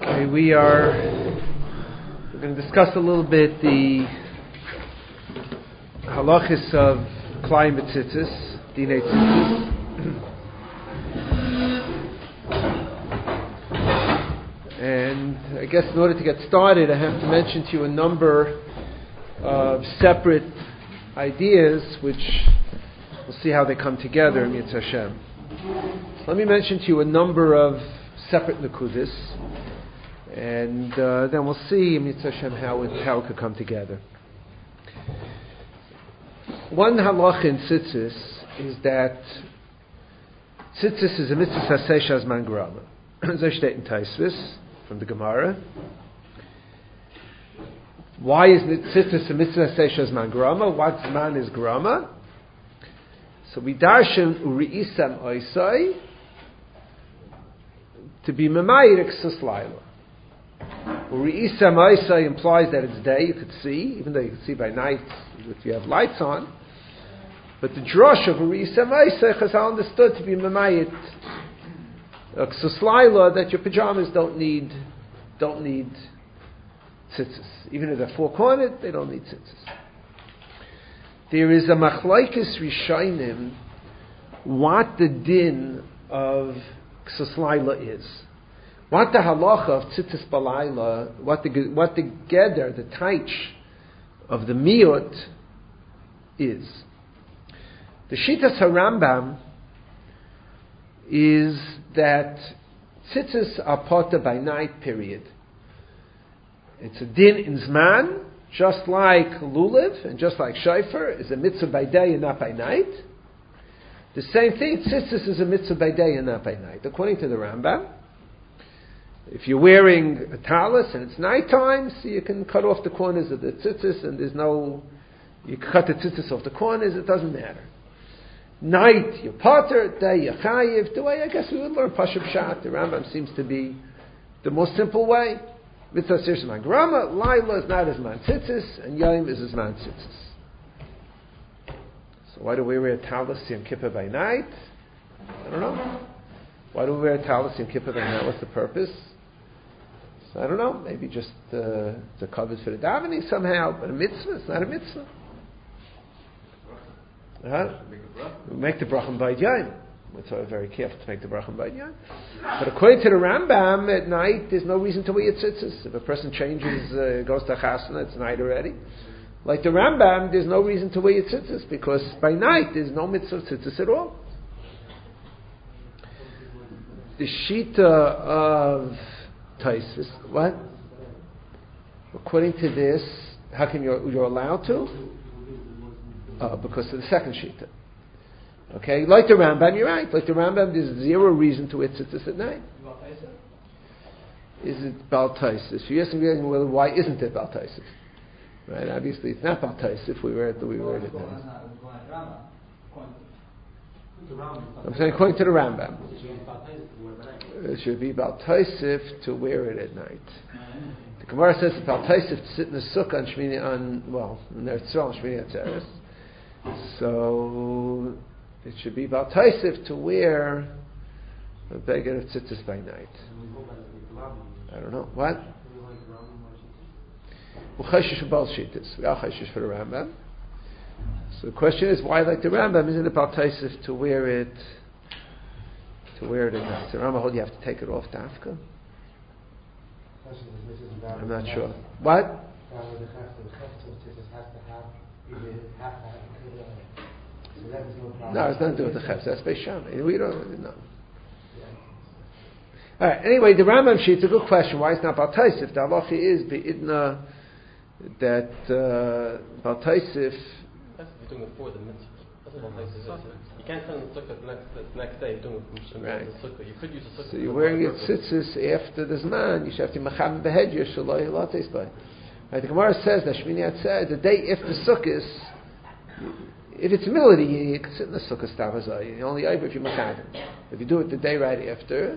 Okay, we're going to discuss a little bit the halachis of Klayim B'tzitzis, Dinei Tzitzis. And I guess in order to get started, I have to mention to you a number of separate ideas, which we'll see how they come together in Yitzhak Hashem. So let me mention to you a number of separate nekudis, and then we'll see in Yitzhak Hashem how it could come together. One halach in tzitzis is that tzitzis is a mitzvah saseh shazman grama. Zeh steht in Taisvis from the Gemara. Why is tzitzis a mitzvah saseh shazman grama? What zman is grama? So we darshan uri'isam oisai to be memayir ksus laila. Uri'isam oisai implies that it's day, you could see, even though you can see by night if you have lights on. But the drush of uri'isam oisai has understood to be memayir ksus laila, that your pajamas don't need tzitzis. Even if they're four-cornered, they don't need tzitzis. There is a machlaikis rishonim what the din of ksus laila is. What the halacha of tzitzis balayla, what the geder, the taich of the miut is. The Shitas HaRambam is that tzitzis are potter by night, period. It's a din in zman, just like lulav and just like shofar is a mitzvah by day and not by night. The same thing, tzitzis is a mitzvah by day and not by night, according to the Rambam. If you're wearing a talis and it's nighttime, so you can cut off the corners of the tzitzis, and you can cut the tzitzis off the corners, it doesn't matter. Night, you're potter, day, you're chayiv. The way I guess we would learn Pashup Shat, the Rambam seems to be the most simple way. Mitzvah Sir Zman Grama, Laila is not as man tzitzis, and Yom is as man tzitzis. So why do we wear a talis Yom Kippur by night? I don't know. Why do we wear a talis Yom Kippur by night? What's the purpose? So I don't know. Maybe just the covers for the davening somehow, but a mitzvah, it's not a mitzvah. We make the brachim by Yom. We're very careful to make the brachim by Yom. But according to the Rambam, at night there's no reason to wear tzitzis. If a person changes, goes to chasana, it's night already. Like the Rambam, there's no reason to wear tzitzis because by night there's no mitzvah of tzitzis at all. The shita of Taisvis, what? According to this, how come you're allowed to? Because of the second shita. Okay, like the Rambam, you're right. Like the Rambam, there's zero reason to wear tzitzis at night. Is it Bal Taisif? You're asking, well, why isn't it Bal Taisif? Right? Obviously, it's not Bal Taisif. We wear it at night. I'm saying according to the Rambam, it should be Bal Taisif to wear it at night. The Gemara says it's Bal Taisif to sit in the sukkah on Shmini on Eretz Yisrael on Shmini Atzeres. So it should be Bal Taisif to wear a beggar of tzitzis by night. I don't know. What? We are chayshish for the Rambam. So the question is, why like the Rambam? Isn't it Bal Taisif to wear it at night? So the Rambam hold you have to take it off dafka? I'm not sure. What? No, it's nothing to do with the chefs. That's Beis Shammai. We don't know. All right. Anyway, the Rambam sheet's a good question. Why is not Bal Taisif? The halacha is beidna that Bal Taisif. That's if you're doing it for the mitzvah. That's what Bal Taisif is. You can't send the sukkah the next day doing it from right. The sukkah. You could use the sukkah. So you're wearing it tzitzis after the zman. You should have to macham behedyer shaloi lates by. Right. The Gemara says that Shmini Atzeret, the day after sukkahs. If it's mility, you can sit in the sukkah stavazai. You only over if you machadim. If you do it the day right after,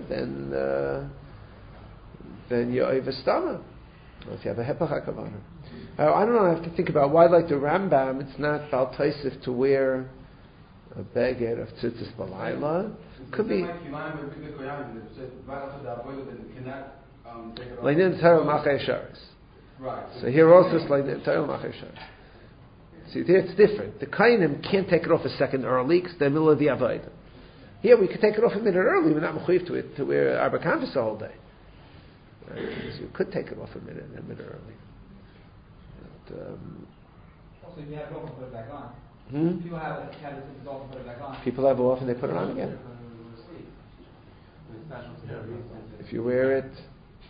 then you're over stama. If you have a hepach hakavana. I don't know. I have to think about why, like the Rambam, it's not Bal Taisif to wear a beged of tzitzis balayla. Could be. Leinin Torah Machei Sharis. Right. So here also it's Leinin Torah Machei Sharis. See, there it's different. The Kainim can't take it off a second early because they're in the middle of the Avodah. Here we can take it off a minute early. We're not mechuyev to wear Arba Canvas the whole day. Right? So you could take it off a minute early. But, also, if you have it off and put it back on. People have it off and put it back on. People have it off and they put it on again. If you wear it,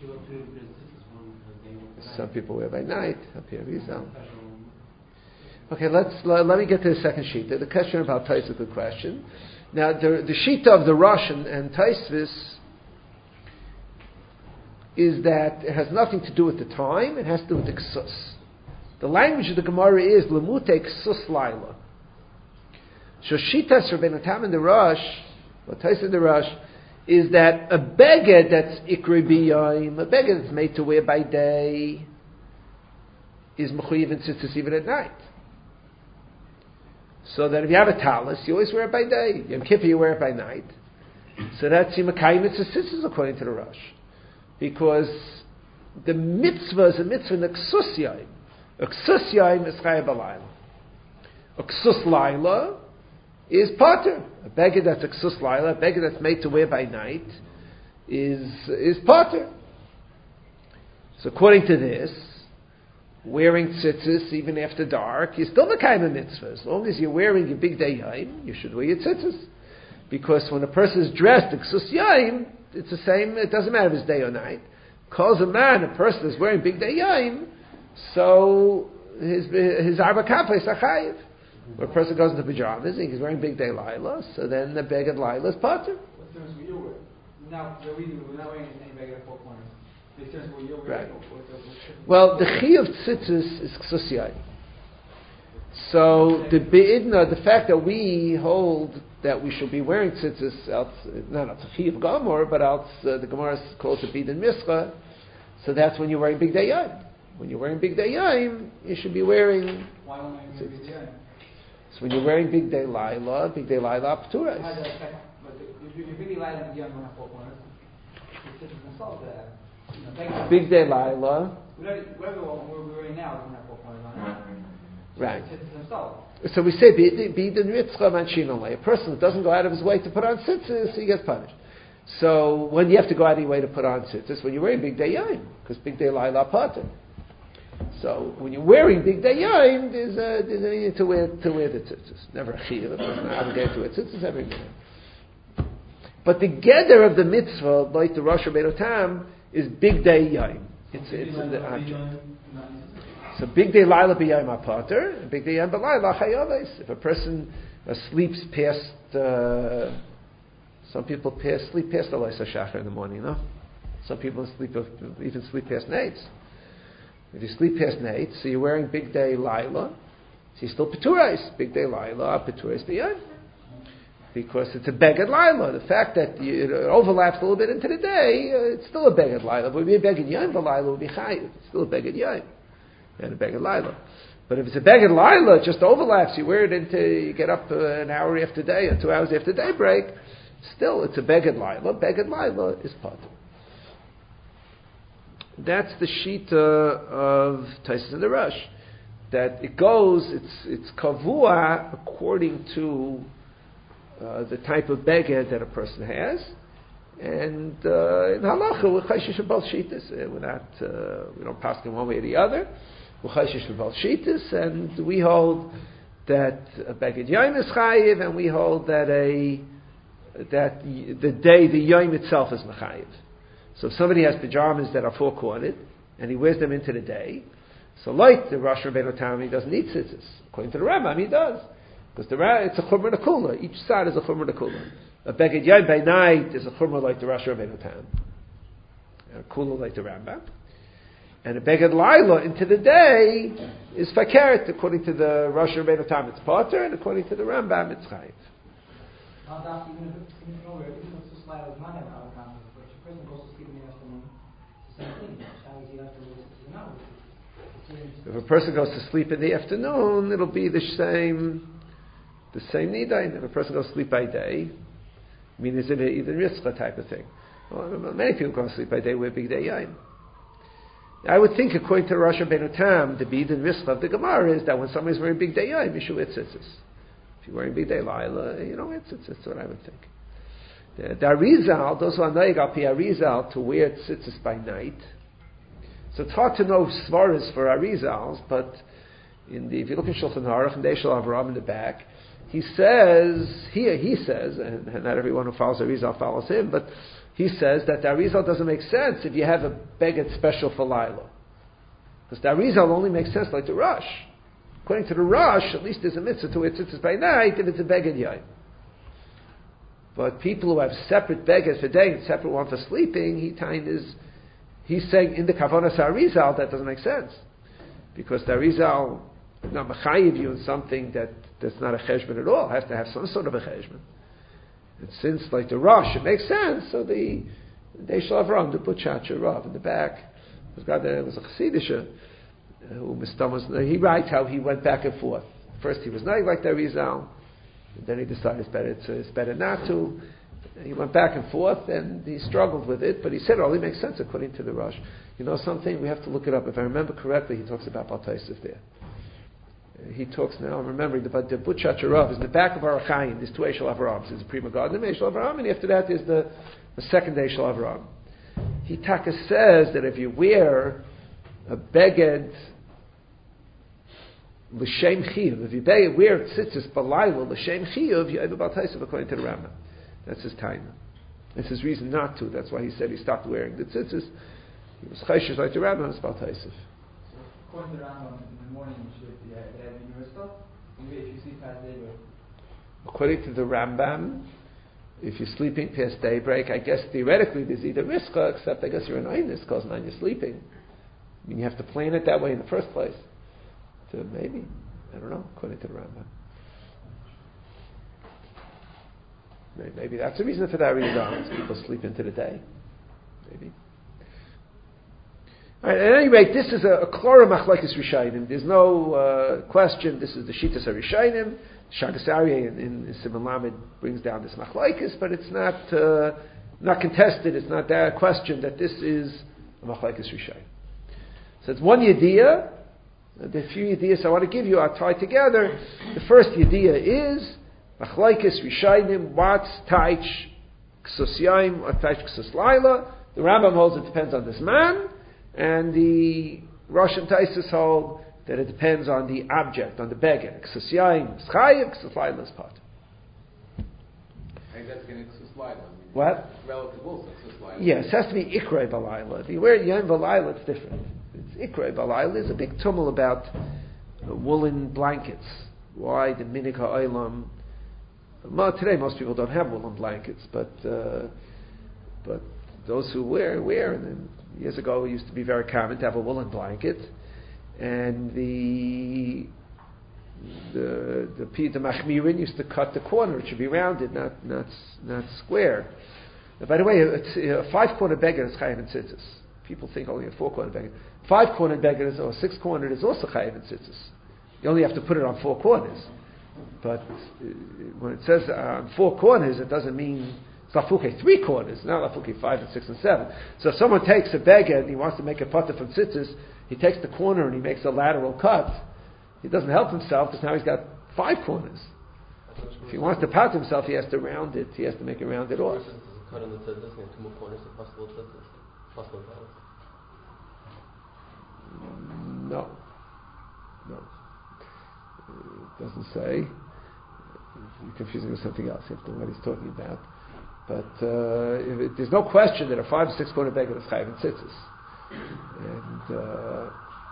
some people wear by night. Up here, okay, let me get to the second sheet. The question about Tais is a good question. Now, the sheet of the Rosh and Taisvis is that it has nothing to do with the time, it has to do with the ksus. The language of the Gemara is Lemute ksus laila. Shoshitas Rabbeinu Tam in the Rosh, or Tais in the Rosh, is that a beged that's ikri b'yayim, a beged that's made to wear by day, is mechuyev in tzitzis even at night. So that if you have a talis, you always wear it by day. Yom Kippur, you wear it by night. So that's Yimakayim Mitzvah according to the Rosh. Because the mitzvah is a mitzvah in the Ksus Yayim. A Ksus Yayim is Chayah B'Layla. A Ksus Laila is Pater. A beged that's a Ksus Laila, a beged that's made to wear by night, is Pater. So according to this, wearing tzitzis even after dark, you're still the kind of mitzvah. As long as you're wearing your big day yaim, you should wear your tzitzis. Because when a person is dressed in ksus yaim, it's the same, it doesn't matter if it's day or night. Calls a man, a person is wearing big day yaim, so his arba kappa is achayiv. When a person goes into pajamas and he's wearing big day laila, so then the beged laila is pater. What terms will you wear? Now, we're not wearing any beged at 4 corners. Right. Well, the chi of tzitzis is ksus yaim. So the beidna, the fact that we hold that we should be wearing tzitzis, else not a chi of gamor, but else the Gemara calls it bidin mischa. So that's when you're wearing big day yaim. When you're wearing big day yaim, you should be wearing. Why won't you wear big day yaim? So when you're wearing big day laila apturas. But if you're big day laila and yaim don't have 4 corners, the tzitzis themselves that. Big day laila. Whatever we're wearing now doesn't have 4 corners on it. Right. So we say bidin ritzcha manchinolay. A person that doesn't go out of his way to put on tzitzis, he gets punished. So when you have to go out of your way to put on tzitzis, when you're wearing big day yaim, because big day laila pater. So when you're wearing big day yaim, there's a need to wear the tzitzis. Never a chiyuv. A person is obligated to wear tzitzis every minute. But the gather of the mitzvah, like the Rosh Rabbeinu Tam, is big day yaim. It's in the object. So big day laila b'yayim apater, and big day yayim b'laila chayaves. If a person sleeps past, some people sleep past the Leisa Shachar in the morning, no? Some people even sleep past nights. If you sleep past nights, so you're wearing big day laila, so you're still peturais. Big day laila, peturais b'yayim. Because it's a beged laila. The fact that it overlaps a little bit into the day, it's still a beged laila. But it would be a beged yaim, the laila would be chayiv. It's still a beged yaim and a beged laila. But if it's a beged laila, it just overlaps. You wear it you get up an hour after day or 2 hours after daybreak. Still, it's a beged laila. Beged laila is part. That's the shita of Taisus and the Rosh. That it goes, it's kavua according to the type of beged that a person has, and in halacha we're chayshish both shitas. We don't pass them one way or the other. We're chayshish both shitas, and we hold that a beged yom is chayiv, and we hold that the yom itself is mechayiv. So if somebody has pajamas that are 4-cornered and he wears them into the day, so like the Rosh Rabbeinu Tam, he doesn't need tzitzis. According to the Rambam, he does. Because it's a chumrah nekula. Each side is a chumrah nekula. A beged yom by night is a chumrah like the Rosh Rabbeinu Tam, and a kula like the Rambam. And a beged laila into the day is fakert. According to the Rosh Rabbeinu Tam, it's pater, and according to the Rambam, it's chayiv. Even if it's just laila is not an outcome, but if a person goes to sleep in the afternoon, it's the same thing. If a person goes to sleep in the afternoon, it'll be the same nidain. If a person goes to sleep by day, I mean, is it an even ritzcha type of thing? Well, many people go to sleep by day with big day yain. I would think, according to Rosh Rabbeinu Tam, the bid and risk of the Gemara is that when somebody's wearing big day yain, you should wear tzitzis. If you're wearing big day laila, you don't wear tzitzis. That's what I would think. The Arizal, those who are noig al pi Arizal to wear tzitzis by night. So it's hard to know svaras for Arizals, but if you look in Shulchan Aruch and Deishal Avraham in the back, he says, and not everyone who follows Arizal follows him, but he says that the Arizal doesn't make sense if you have a beged special for Laila. Because the Arizal only makes sense like the Rosh. According to the Rosh, at least there's a mitzvah to wear tzitzis by night if it's a beged yain. But people who have separate beged for day and separate one for sleeping, he's saying in the Kavanas Arizal that doesn't make sense. Because the Arizal not mechayiv you in something that's not a cheshbon at all. It has to have some sort of a cheshbon. And since, like the Rosh, it makes sense, so the Deishal Avraham, the Butchacha Rav in the back, there was a Chassidish who he writes how he went back and forth. First he was not like the Arizal, and then he decided it's better not to. He went back and forth, and he struggled with it, but he said it only makes sense according to the Rosh. You know something? We have to look it up. If I remember correctly, he talks about Baal Taisif there. He talks now, I'm remembering, the Butchacha Rav is in the back of Aruch Chaim. There's two Eishel Avraham. There's the Prima Garden, Eishel Avraham, and after that there's the second Eishel Avraham. He Taka says that if you wear a beged l'shem chiyuv, if you wear tzitzis balayla l'shem chiyuv, you have a Baal Taisif according to the Rambam. That's his time. That's his reason not to. That's why he said he stopped wearing the tzitzis. He was chayshish like the Rambam, it's Baal Taisif. According to the Rambam, in the morning you should have your stuff. Maybe if you sleep past daybreak. According to the Rambam, if you're sleeping past daybreak, I guess theoretically there's either riska, except I guess you're an einus because now you're sleeping. I mean, you have to plan it that way in the first place. So maybe, I don't know, according to the Rambam. Maybe that's the reason for that reason. People sleep into the day. Maybe. All right, at any rate, this is a Klora Machlekes Rishayim. There's no question. This is the Shitas Rishayim. Shagas Aryeh in Simon Lamed brings down this Machlekes, but it's not contested. It's not that question that this is a Machlekes Rishayim. So it's one Yediyah. The few Yediyahs I want to give you are tied together. The first Yediyah is Machlekes Rishayim. What's Taich Ksus Yaim or Taich Ksus Laila? The Rambam holds it depends on this man. And the Rosh and Taisus hold that it depends on the object, on the beged. Ksus yaim is chayiv, ksus laila is part. And that's getting ksus laila. What? Relative also ksus laila. Yes, it has to be ikrei b'laila. If you wear yom b'laila, it's different. It's ikrei b'laila. There's a big tumult about woolen blankets. Why the minig ha'olam? Today most people don't have woolen blankets, but those who wear, and then years ago, it used to be very common to have a woolen blanket, and the machmirin used to cut the corner; it should be rounded, not square. By the way, it's a 5-cornered beggar is chayiv and tzitzis. People think only a 4-cornered beggar. 5-cornered beggar or 6-cornered is also chayiv and tzitzis. You only have to put it on 4 corners. But when it says on 4 corners, it doesn't mean it's lafuke 3 corners, not lafuke 5 and 6 and 7. So if someone takes a beggar and he wants to make a putter from tzitzis, he takes the corner and he makes a lateral cut. He doesn't help himself because now he's got 5 corners. If he wants to pat himself, he has to round it. He has to make it rounded off. Cut on the tzitzis and 2 more corners of possible tzitzis, possible balance. No. It doesn't say. You're confusing with something else. You have to know what he's talking about. But there's no question that a 5 or 6 corner beggar is chayiv and tzitzis. And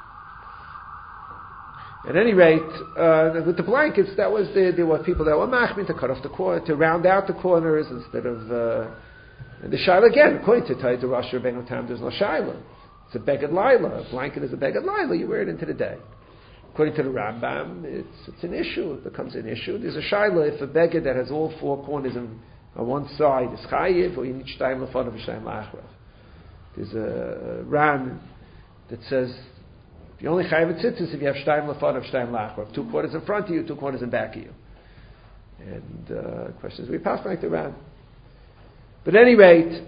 at any rate, with the blankets, there were people that were machmin to cut off the corner, to round out the corners instead of. And the shaila again, according to Tayyid Rosh Rabbeinu Tam, there's no shaila. It's a beged laila. A blanket is a beged laila. You wear it into the day. According to the Rambam, it's an issue. It becomes an issue. There's a shaila if a beged that has all 4 corners on one side is chayiv, or you need shtayim lefanav and shtayim la'achrav. There's a Ran that says you only chayiv and tzitzis if you have shtayim lefanav, shtayim la'achrav. 2 corners in front of you, 2 corners in back of you. And the question is, we pass like the Ran. But at any rate,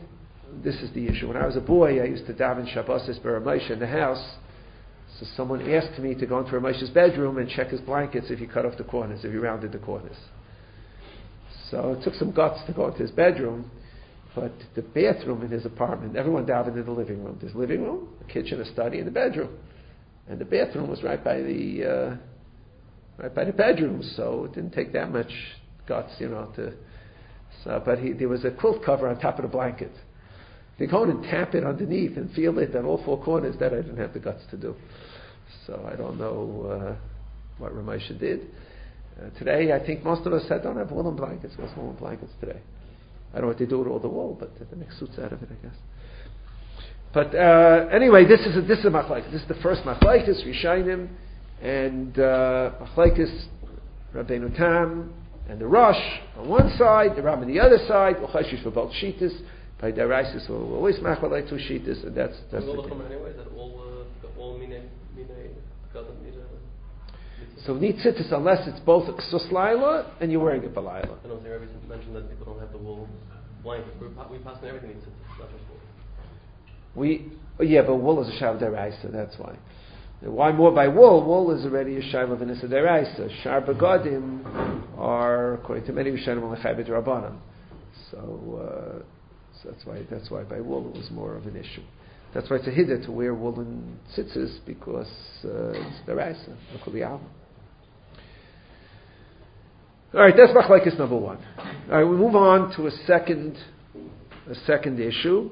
this is the issue. When I was a boy, I used to daven Shabbosis Ber Moshe in the house. So someone asked me to go into Moshe's bedroom and check his blankets if he cut off the corners, if he rounded the corners. So it took some guts to go into his bedroom, but the bathroom in his apartment, everyone davened in the living room. There's a living room, a kitchen, a study, and the bedroom. And the bathroom was right by the bedroom, so it didn't take that much guts, but there was a quilt cover on top of the blanket. If you go in and tap it underneath and feel it at all four corners, that I didn't have the guts to do. So I don't know what Ramesha did. Today, I think most of us don't have woolen blankets. Most woolen blankets today. I don't know what they do with all the wool, but they make suits out of it, I guess. But anyway, this is a machlekes. This is the first machlekes, Rishonim, and machlekes Rabbeinu Tam and the Rosh on one side, the Ram on the other side. Uchashish for both shitas. By deraisis, we'll always machlek two shitas, and that's the thing. Anyway, that all mine doesn't need a. So need tzitzis unless it's both a ksus laila and you're wearing it balayla. I don't think Rabbi mentioned that people don't have the wool blanket. We pass on everything needs tzitzis, not just wool. But wool is a shav deraisa. That's why. Why more by wool? Wool is already a shav of an issa deraisa. Shar begadim are, according to many Rishonim, lechabed rabbanan. So that's why by wool it was more of an issue. That's why it's a hiddah to wear woolen tzitzis, because it's deraisa. All right, that's machlekes number one. All right, we move on to a second issue,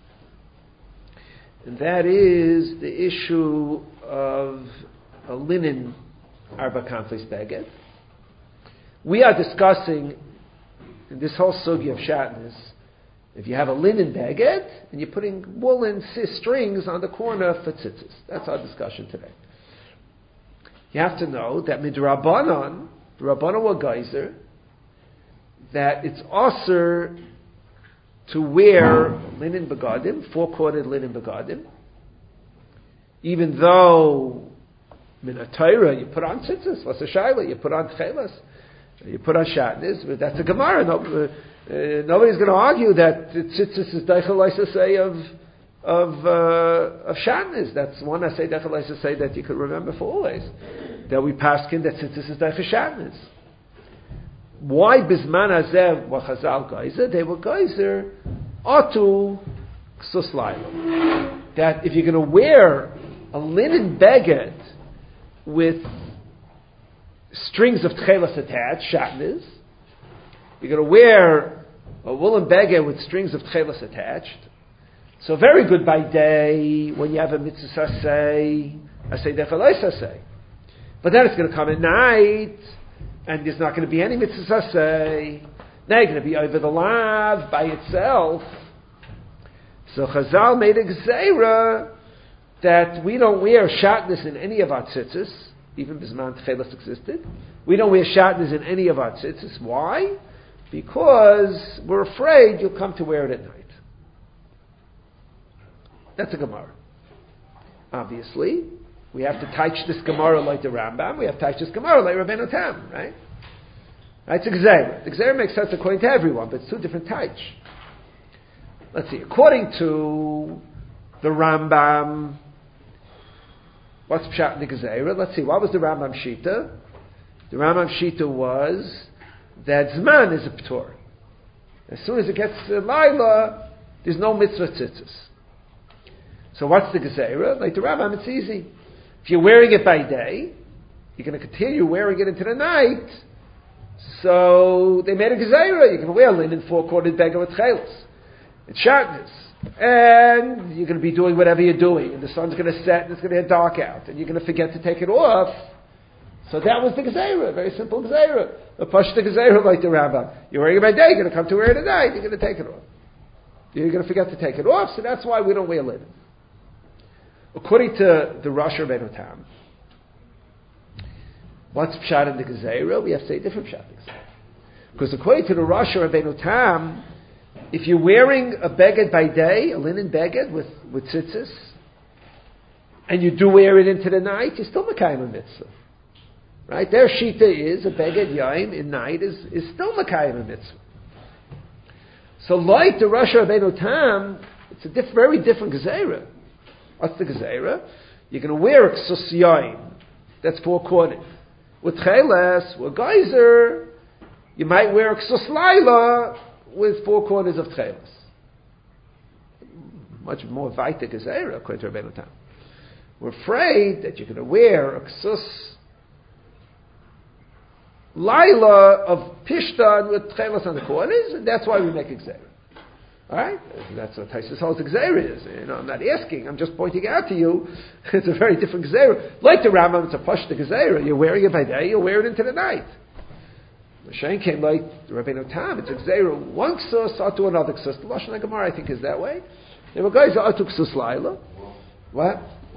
and that is the issue of a linen arba kanflis beged. We are discussing in this whole sugi of shatnez, if you have a linen beged and you're putting woolen strings on the corner for tzitzis. That's our discussion today. You have to know that midrabanan, the Rabbanan were geyser, that it's aser to wear linen begadim, four-cornered linen begadim, even though min Torah you put on tzitzis, what's a shayla? You put on tchelas, you put on shatnez, but that's a gemara. Nobody's going to argue that tzitzis is deichel say of shatnez. That's one I say deichel say that you could remember for always. That we paskin that tzitzis is deichel shatnez. Why bisman hazeh wa chazal geyser? They were geyser atu ksus laila. That if you're going to wear a linen beged with strings of tchelas attached, shatnez, you're going to wear a woolen beged with strings of tchelas attached. So very good by day when you have a mitzvah say, dechalaisa say. But then it's going to come at night, and there's not going to be any mitzvah say. Now you're going to be over the lav by itself. So Chazal made a gzeira that we don't wear shatnez in any of our tzitzis, even bisman tchelas existed. We don't wear shatnez in any of our tzitzis. Why? Because we're afraid you'll come to wear it at night. That's a Gemara. Obviously, we have to touch this Gemara like the Rambam. We have to touch this Gemara like Rabbeinu Tam, right? It's a Gzeira. The Gzeira makes sense according to everyone, but it's two different types. Let's see. According to the Rambam, what's Pshat in the Gzeira? Let's see. What was the Rambam Shita? The Rambam Shita was that Zman is a P'tor. As soon as it gets to Laila, there's no mitzvah tzitzis. So what's the Gezeira? Like the Rambam, it's easy. If you're wearing it by day, you're going to continue wearing it into the night. So they made a Gezeira. You can wear linen four-cornered beged with chelos. It's shatnez. And you're going to be doing whatever you're doing. And the sun's going to set and it's going to get dark out. And you're going to forget to take it off. So that was the Gezeira. Very simple Gezeira. The Pashta Gezeira like the Rambam. You're wearing it by day, you're going to come to wear it at night, you're going to take it off. You're going to forget to take it off, so that's why we don't wear linen. According to the Rosh Rabbeinu Tam, what's Pshat in the Gezeira? We have to say different Pshat in the Gezeira. Because according to the Rosh Rabbeinu Tam, if you're wearing a beged by day, a linen beged with tzitzis, and you do wear it into the night, you're still Mekayim a mitzvah. Right? Their shita is a beged yaim in night is still Mekayim a mitzvah. So like the Rosh Rabbeinu Tam, it's a very different Gezerah. What's the Gezerah? You're going to wear a Ksus Yain. That's 4 quarters. With Cheles, with Geyser, you might wear a Ksus Laila with 4 quarters of Cheles. Much more Vaita Gezerah, according to Rabbeinu Tam. We're afraid that you're going to wear a Ksus Laila of Pishtan with Cheles on the corners, and that's why we make Gezerah. Alright? That's what Taisus holds Gezerah is. I'm not asking, I'm just pointing out to you, it's a very different Gezerah. Like the Rambam, it's a Pashta Gezerah. You're wearing it by day, you wear it into the night. The Shane came like the Rabbeinu Tam, it's a Gezerah. One Ksus, to another Ksus. The Lashon HaGemara, I think, is that way. There were guys that took Ksus Laila. What?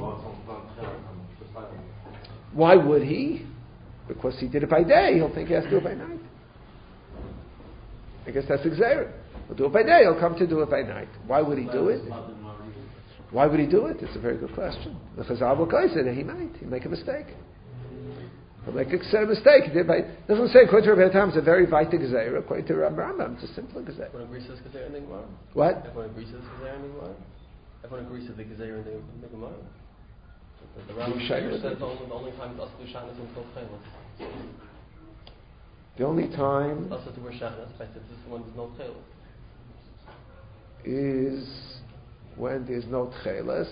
Why would he? Because he did it by day, he'll think he has to do it by night. I guess that's Gezerah. He'll do it by day, he'll come to do it by night. Why would he do it? Why would he do it? It's a very good question. The Chazal will say that he might. He'll make a mistake. He'll make a mistake. It doesn't say, according to Rabbi Tam, it's a very Vaita Gezerah. According to Rambam, it's a simple Gezerah. Everyone agrees to this Gezerah in the Gemara? What? Everyone agrees to this Gezerah in the Gemara? Everyone agrees to the Gezerah in the Gemara? The Rambam says the only time it's also to Shanas until Cheles. The only time also to wear Shanas, but this is when there's no Cheles. Is when there's no Tcheles.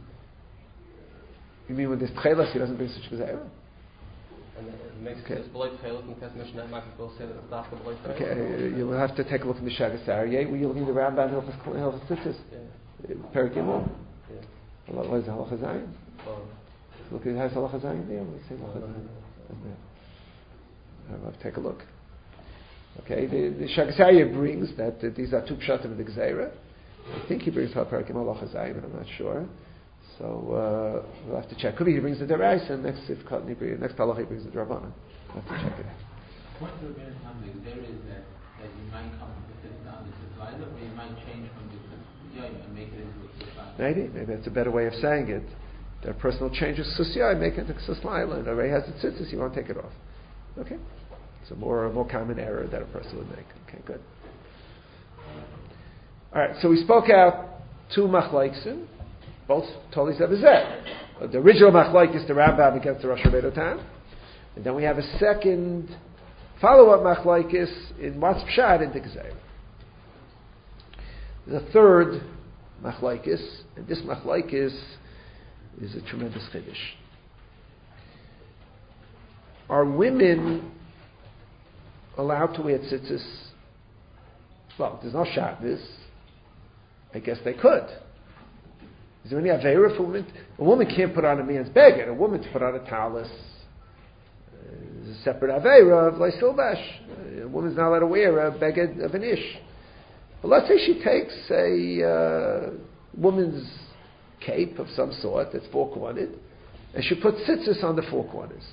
You mean when there's Tcheles, he doesn't bring such Gezerah? And it makes this B'loi Tcheles, and Kes Mishnah Makis will say that it's not the B'loi Tcheles. Okay, you'll have to take a look in the Shagas Aryeh. Were you looking at the Rambam Hilchos Tzitzis? Yeah. Perik Gimel? Yeah. What is the Halacha Zayin? Look, it has Halacha Zayin there? Let's see Halacha Zayin. I'll have to take a look. Okay, the Shagas Aryeh brings that these are 2 pshatim of the Gezerah. I think he brings Perik Gimel Halacha Zayin, but I'm not sure. So we'll have to check. Could be he brings the Derais, and next halacha he brings the Drabanan. We'll have to check it out. What the Gezerah is that you might come to the down the Slider, or you might change from the and make it into a Slider. Maybe that's a better way of saying it. That person will change his Susya and make it into Ksus Laila, and already has the tzitzis, he won't take it off. Okay? It's a more common error that a person would make. Okay, good. Alright, so we spoke out 2 machloksim, both totally zebazeh. The original machlok is the Rambam against the Rosh Rabbeinu Tam, and then we have a second follow-up machlokis in what's pshat in the Gezerah. The third machlokis, and this machlokis is a tremendous chiddush. Are women allowed to wear tzitzis? Well, there's no Shabbos. I guess they could. Is there any aveira for women? A woman can't put on a man's beged. A woman to put on a talis is a separate aveira of leisilbash. A woman's not allowed to wear a beged of an ish. But let's say she takes a woman's cape of some sort that's 4-cornered, and she puts tzitzis on the 4 corners.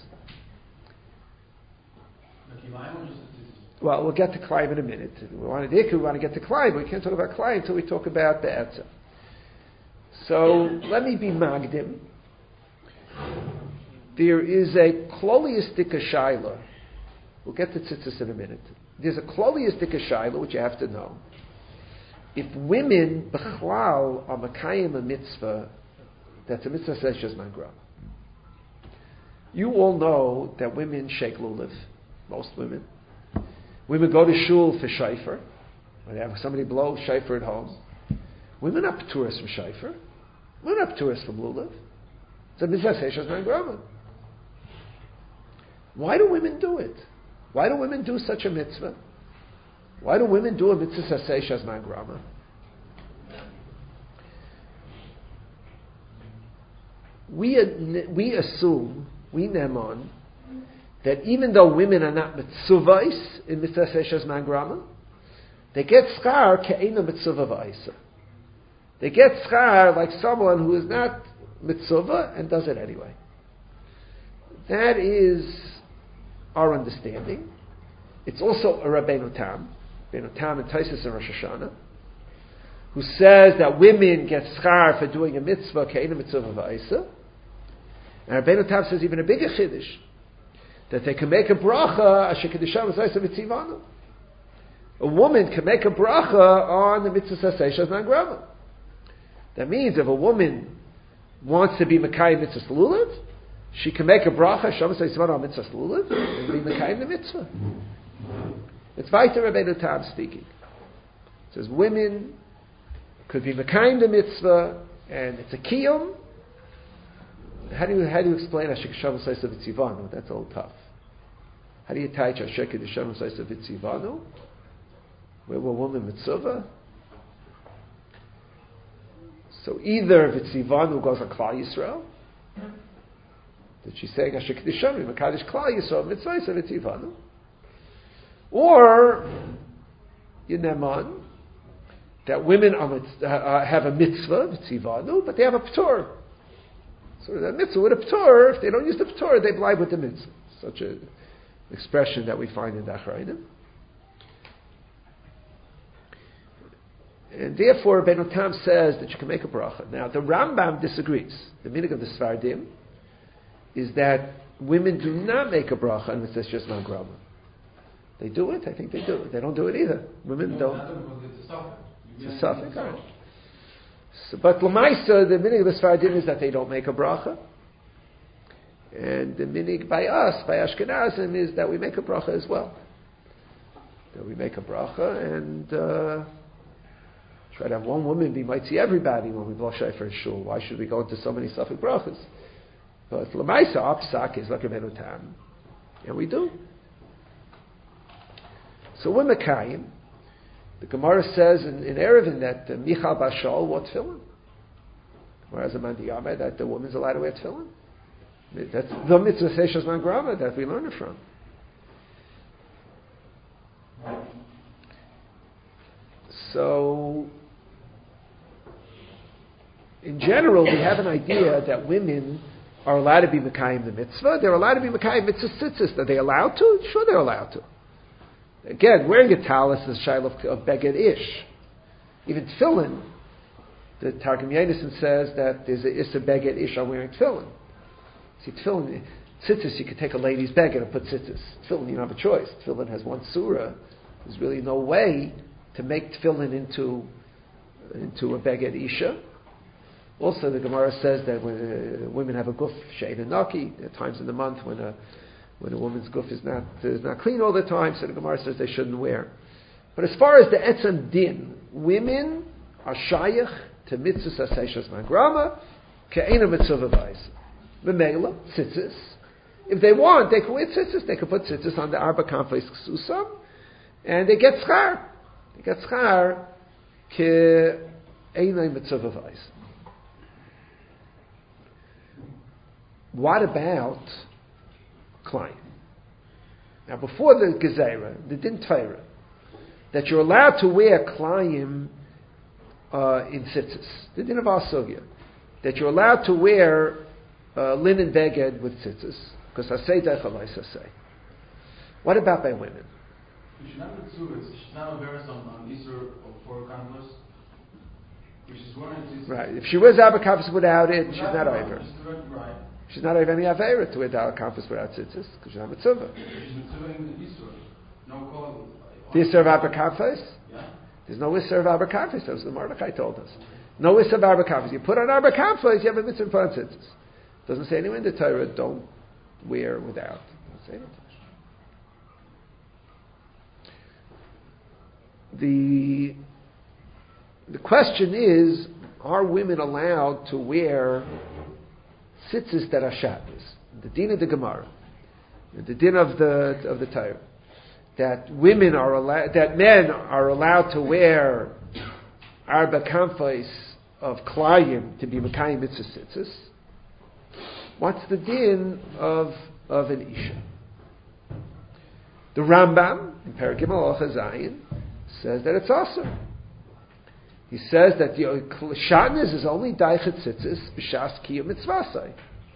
Well, we'll get to Klein in a minute. We want to get to Klein, but we can't talk about Klein until we talk about the Etzah. So, let me be Magdim. There is a Kloliistika Shaila. We'll get to Tzitzis in a minute. There's a Kloliistika Shaila, which you have to know. If women, B'chlal, are Makayim a mitzvah, that's a mitzvah says Shazman Gram. You all know that women shake lulav. Most women. Women go to shul for shayfer. When they have somebody blow shayfer at home. Women are tourists from shayfer. Women are tourists from lulav. It's a mitzvah says Shazman Gram. Why do women do it? Why do women do such a mitzvah? Why do women do a mitzvah saseh shazman grama? We assume, we nemon, that even though women are not mitzvahs in mitzvah saseh shazman grama, they get schar ke'ena mitzvah v'aisa. They get schar like someone who is not mitzvah and does it anyway. That is our understanding. It's also a Rabbeinu Tam and Taisus and Rosh Hashanah, who says that women get schar for doing a mitzvah, ke'ena mitzvah v'aisa. And Rabbeinu Tam says even a bigger chiddush, that they can make a bracha, asher kedusham v'aisa mitzivanu. a woman can make a bracha on the mitzvah sasei shazman grama. That means if a woman wants to be Mekayim mitzvah lulav, she can make a bracha shamas yisman on mitzvah lulav and be Mekayim the mitzvah. It's Vaiter Rabbeinu Tam speaking. It says women could be Mekayim the mitzvah and it's a kiyum. How do you explain Ashik Shamas Yisrael V'tzivanu? That's all tough. How do you tie Ashik Shamas Yisrael V'tzivanu? Where were women mitzvah? So either V'tzivanu goes on Klal Yisrael, that she's saying Ashik Dishami, Makadosh Klal Yisrael, Mitzvah V'tzivanu, or Yineman, that women have a mitzvah, V'tzivanu, but they have a p'tor. So that mitzvah with a p'tor, if they don't use the p'tor, they blind with the mitzvah. Such an expression that we find in the Achrayim. And therefore, Rabbeinu Tam says that you can make a bracha. Now, the Rambam disagrees. The meaning of the Sfardim is that women do not make a bracha and it's just not grama. They do it. I think they do it. They don't do it either. Women don't. It's a suffix. All right. So, but Lamaisa, the meaning of the Sfardim is that they don't make a bracha. And the meaning by us, by Ashkenazim, is that we make a bracha as well. That we make a bracha and try to have one woman be might see everybody when we blow shofar in shul. Why should we go into so many suffix brachas? But Lamaisa, our psak is like Rabbeinu Tam. And we do. So we're Mekayim. The Gemara says in Erevin that Michal Bashal wore tefillin. Gemara has a mandiyama that the woman's allowed to wear tefillin. That's the mitzvah seishas man grama that we learn it from. So, in general, we have an idea that women are allowed to be Mekayim the mitzvah. They're allowed to be Mekayim mitzvah tzitzis. Are they allowed to? Sure, they're allowed to. Again, wearing a talis is shaila of beged ish. Even tefillin, the Targum Yonasan says that there's a issa beged ish on wearing tefillin. See, tefillin, tzitzis, you could take a lady's beged and put tzitzis. Tefillin, you don't have a choice. Tefillin has one surah. There's really no way to make tefillin into a beged isha. Also, the Gemara says that when women have a guf she'eina naki, there are times in the month when a woman's guf is not clean all the time, so the Gemara says they shouldn't wear. But as far as the etzem din, women are shayach to mitzvah seishas man grama ke'ena mitzvah v'vayis. Memela tzitzis. If they want, they can wear tzitzis. They can put tzitzis on the arba kanfos ksusam, and they get schar. They get schar ke'ena mitzvah v'vayis. What about Klein? Now, before the Gezerah, the Din Torah, that you're allowed to wear Klayim in tzitzis, the Din of Asogya, that you're allowed to wear linen beged with tzitzis, because Hasei Dechalai Sasei. What about by women? She's not a verse on Isur for Kanvas. Right. If she wears Abakafis without it, she's not over. Right. She's not over any Avera to wear Abakafis without tzitzis, because she's not mitzvah. She's mitzvah in the Isur. No call. The Isur of Abakafis? Yeah. There's no Isur of Abakafis. That was the Mordechai told us. No Isur of Abakafis. You put on Abakafis, you have a mitzvah to put on tzitzis. Doesn't say anywhere in the Torah, don't wear without. Doesn't say anything. The question is, are women allowed to wear tzitzis that are shatnez? The din of the Gemara, the din of the Torah, that women are allowed, that men are allowed to wear arba kanfos of klayim to be mekayim mitzvah tzitzis. What's the din of an isha? The Rambam in Perek Gimel Halacha Zayin says that it's awesome. He says that the shatnez is only daichet tzitzis b'shas kiyum mitzvasai.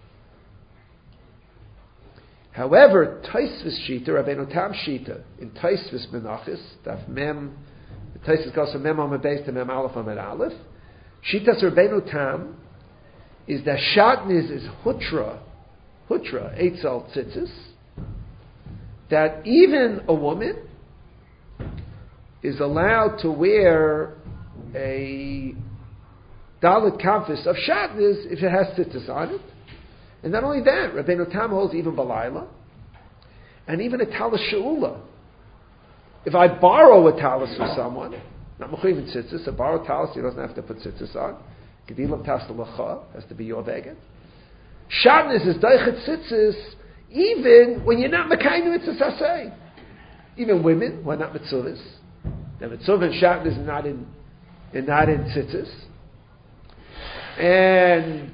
However, Taisvis Shita, Rabbeinu Tam Shita, in Taisvis Menachis, Daf Mem, the Taisvis goes from Mem Amud Beis to Mem Aleph Amud Aleph. Shitas Rabbeinu Tam is that shatnez is hutra, eitzel tzitzis, that even a woman, is allowed to wear a dalit kanfus of shatnez if it has tzitzis on it. And not only that, Rabbeinu Tam holds even balayla, and even a talis she'ula. If I borrow a talis from someone, not mechuyev in tzitzis, a borrowed talis, he doesn't have to put tzitzis on. Gedilam tas l'lacha, has to be your beged. Shatnez is daichet tzitzis, even when you're not mekayim mitzvahs asay. Even women who are not mitzvahs. The mitzvah and shatnez is not in tzitzis. And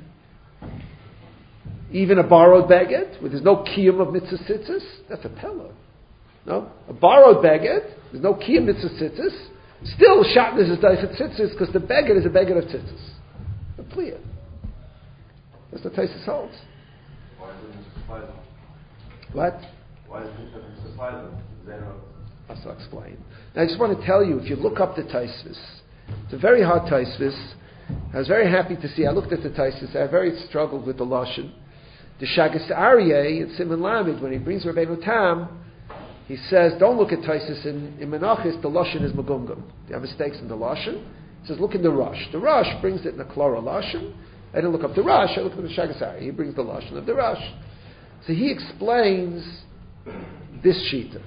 even a borrowed beged, where there's no kiyum of mitzvah tzitzis, that's a pella. No? A borrowed beged, there's no kiyum mitzvah tzitzis, still shatnez is daichet tzitzis, because the beged is a beged of tzitzis. A clear. That's what Taisus holds. Why is it Mr. What? Why is it Mr. I'll explain. Now, I just want to tell you, if you look up the Taisus, it's a very hard Taisus. I was very happy to see, I looked at the Taisus, I very struggled with the Lashon. The Shagas Aryeh in Simon Lamed, when he brings Rabbeinu Tam, he says, don't look at Taisus in Menachis, the Lashon is Magungum. There are mistakes in the Lashon. He says, look in the Rosh. The Rosh brings it in the Klora Lashon. I didn't look up the Rosh, I looked at the Shagas Aryeh. He brings the Lashon of the Rosh. So he explains this Shita.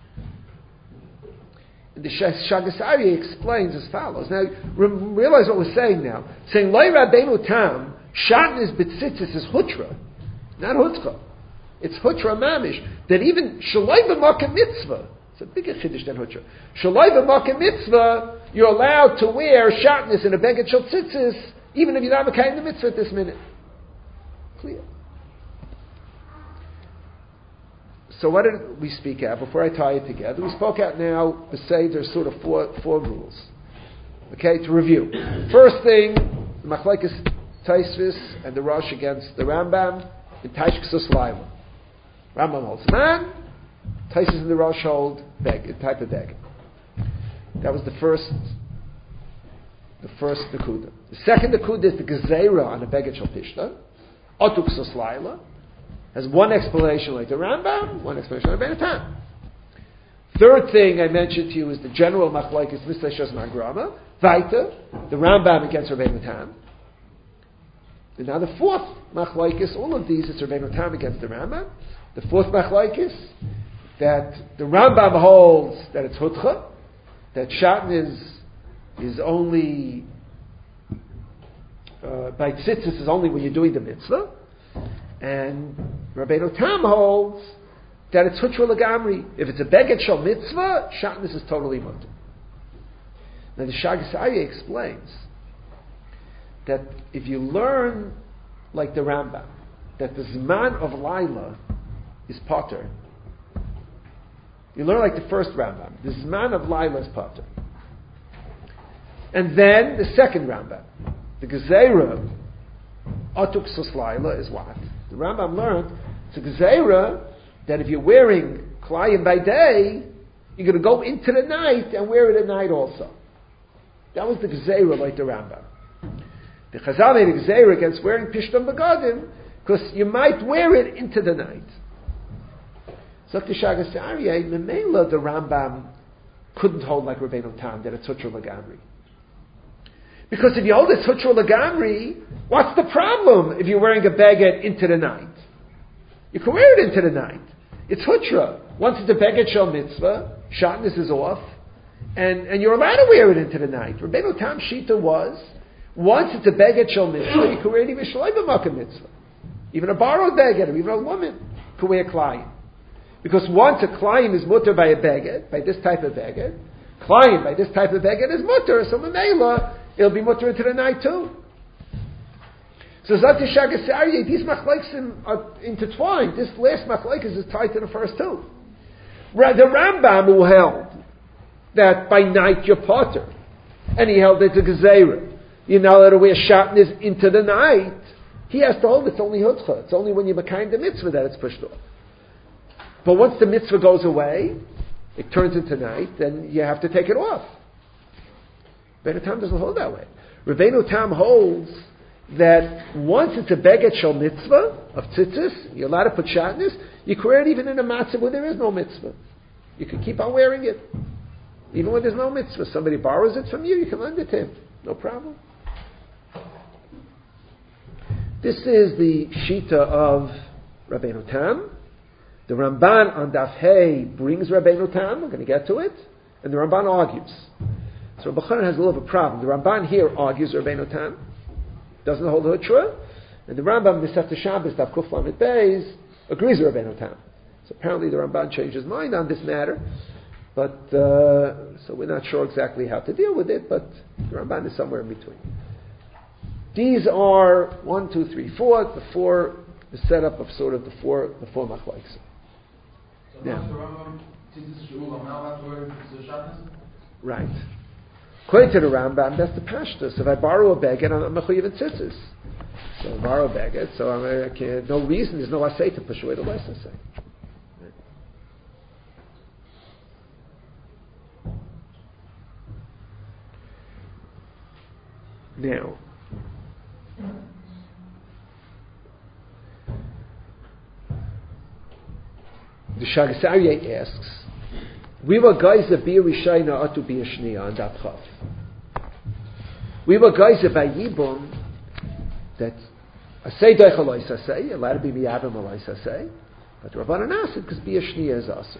The Shagas Aryeh explains as follows. Now, realize what we're saying now. Saying, Loi Rabbeinu Tam, Shatnez B'tzitzis is Hutra, not Hutzcha. It's Hutra Mamish. That even Shaloi B'makom Mitzvah, it's a bigger Chiddush than Hutra. Shaloi B'makom Mitzvah, you're allowed to wear Shatnez in a Beged Shel Tzitzis, even if you're not Mekayim the Mitzvah at this minute. Clear. So what did we speak out? Before I tie it together, we spoke out now, there's sort of four rules. Okay, to review. First thing, the Machlekes Taisvis and the Rosh against the Rambam in Tashksus Laila. Rambam holds man, Taisvis and the Rosh hold type of beg. That was the first Nakuda. The second Nakuda is the Gezerah on the Beged Shel Tishta, Otuksus Laila. Has one explanation like the Rambam, one explanation like Rabbeinu Tam. Third thing I mentioned to you is the general machlokes Mishlei Shas Magrama, Vaita, the Rambam against Rabbeinu Tam. And now the fourth machlokes, all of these is Rabbeinu Tam against the Rambam. The fourth machlokes, that the Rambam holds that it's Hutcha, that Shatnez is only, by tzitzis is only when you're doing the mitzvah. And Rabbeinu Tam holds that it's Hutra Lagamri. If it's a Beged Shel Mitzvah, Shatnez is totally mutter. Now the Shagas Aryeh explains that if you learn like the Rambam, that the Zman of Laila is potter, you learn like the first Rambam, the Zman of Laila is potter. And then the second Rambam, the Gezerah, Atuk Sus Laila is what? The Rambam learned it's a Gezerah that if you're wearing Klayim by day, you're going to go into the night and wear it at night also. That was the Gezerah like the Rambam. The Chazal made a Gezerah against wearing Pishtam Begadim because you might wear it into the night. So the Shagas Aryeh, Memela, the Rambam couldn't hold like Rabbeinu Tam that it's Hutra Lagamri. Because if you hold it's Hutra Lagamri, what's the problem if you're wearing a beged into the night? You can wear it into the night. It's Hutra. Once it's a beged Shel Mitzvah, Shatnez is off, and you're allowed to wear it into the night. Rabbeinu Tam Shita was, once it's a beged Shel Mitzvah, you can wear it even Shalai B'makom Mitzvah. Even a borrowed beged, or even a woman can wear Klayim. Because once a Klayim is mutter by a beged, by this type of beged, Klayim by this type of beged is mutter, so Mamela, it'll be mutter into the night too. So Zati Shagas Aryeh, these machlokes are intertwined. This last machlokes is tied to the first two. The Rambam who held that by night you're potter, and he held it's a gezerah. You're not allowed to wear shatnez into the night. He has to hold it's only hutcha. It's only when you're mekayim the mitzvah that it's pushed off. But once the mitzvah goes away, it turns into night, then you have to take it off. Rabbeinu Tam doesn't hold that way. Rabbeinu Tam holds that once it's a beged shel mitzvah of tzitzis, you're allowed to put shatnez, you can wear it even in a matzah where there is no mitzvah. You can keep on wearing it. Even when there's no mitzvah, somebody borrows it from you, you can lend it to him. No problem. This is the Shita of Rabbeinu Tam. The Ramban on Daf Hey brings Rabbeinu Tam. We're going to get to it. And the Ramban argues. So Rabbi Chanan has a little of a problem. The Ramban here argues Rabbeinu Tam. Doesn't hold Hutra. And the Rambam, Mesechta Shabbos, Daf Kuf Lamed Beis, agrees with Rabbeinu Tam. So apparently the Ramban changed his mind on this matter. But, so we're not sure exactly how to deal with it, but the Ramban is somewhere in between. These are 1, 2, 3, 4. The 4 is set up of sort of the four machlokes. So now the Rambam teaches Shul, now after the Shabbos? Right. According to the Rambam, that's the pashtus. If I borrow a beged, I'm mechuyev in tzitzis. So I borrow a beged, so no reason, there's no asay to push away the less asay. Now, the Shagas Aryeh asks, we were guys that be a Rishayna or to be a Shniya on that Chav. We were guys that by Yibum that Asay Doich Alois Asay, allowed to be Miyavim Alois Asay, but Rabbanan Asid because be a Shniya is Asay.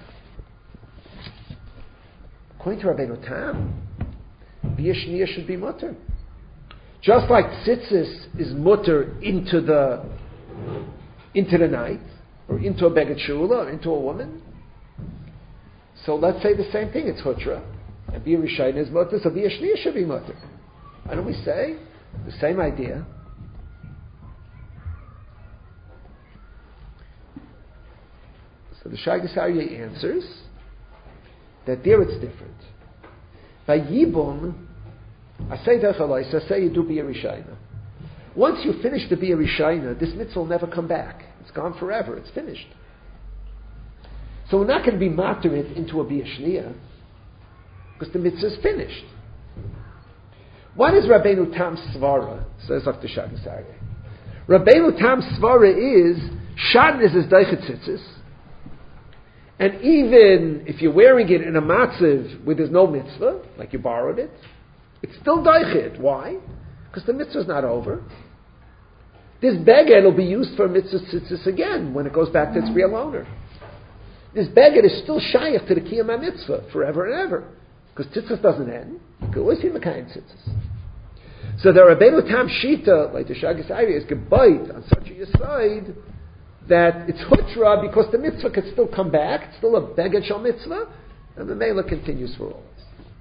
According to Rabbeinu Tam, be a Shniya should be mutter. Just like tzitzis is mutter into the night, or into a beged shula, or into a woman. So let's say the same thing. It's hutra, and be a rishayna is mutter. So be a shniya should be mutter. Why don't we say the same idea? So the Shagas Aryeh answers that there it's different. By yibum, I say you do be a rishayna. Once you finish the be a rishayna, this mitzvah will never come back. It's gone forever. It's finished. So we're not going to be matter it into a be a shniya because the mitzvah is finished. What is Rabbeinu Tam svara? Says Dr. Shagas Aryeh. Rabbeinu Tam svara is shadnis is daichet tzitzis, and even if you're wearing it in a matziv where there's no mitzvah, like you borrowed it, it's still daichid. Why? Because the mitzvah is not over. This beged will be used for mitzvah tzitzis again when it goes back to its real owner. This beged is still shayach to the kiyam mitzvah forever and ever. Because tzitzis doesn't end. You can always see mekayim tzitzis. So the Rabbeinu Tam Shita, like the Shagas Aryeh, is gebayt on such a side that it's hutra because the mitzvah can still come back. It's still a beged shal mitzvah, and the mela continues for always.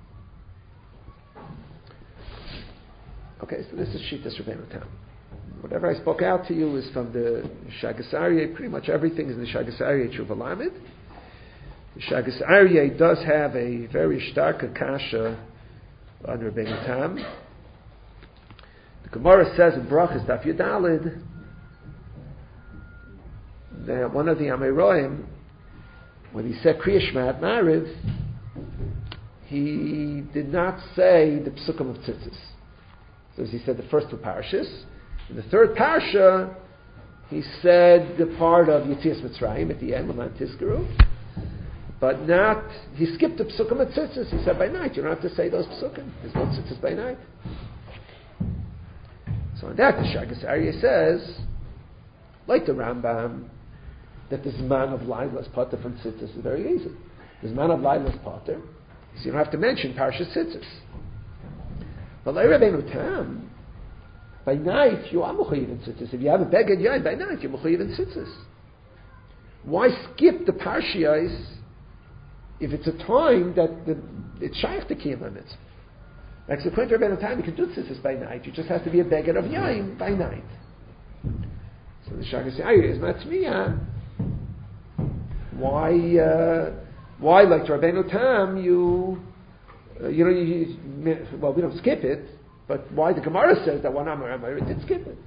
Okay, so this is Shitas Rabbeinu Tam. Whatever I spoke out to you is from the Shagas Aryeh. Pretty much everything is in the Shagas Aryeh Tshuva Lamed. The Shagas Aryeh does have a very stark kasha on Rabbeinu Tam. The Gemara says in Brachas Daf Yudalid that one of the Ameroim, when he said Kriya Shema at Mariv, he did not say the Psukim of Tzitzis. So as he said the first two parashas. In the third parasha, he said the part of Yetzias Mitzrayim at the end, L'man Tizkeru, but not, he skipped the Psukim of Tzitzis. He said by night, you don't have to say those Psukim. There's no Tzitzis by night. So on that, the Shagas Aryeh says, like the Rambam, that the Zman of Lailas Potter from Tzitzis is very easy. The Zman of Lailas Potter, so you don't have to mention Parashas Tzitzis. But like Rabbeinu Tam, by night you are mechuyev in tzitzis. If you have a beged yain by night, you're mechuyev in tzitzis. Why skip the parshiyos if it's a time that it's shaykh to kiyam mitzvah? Like so, according to Rabbeinu Tam, you can do tzitzis by night. You just have to be a beged of yain by night. So the Shagas Aryeh is matzmiya. Why, like to Rabbeinu Tam, well, we don't skip it, but why the Gemara says that one Amar did skip it?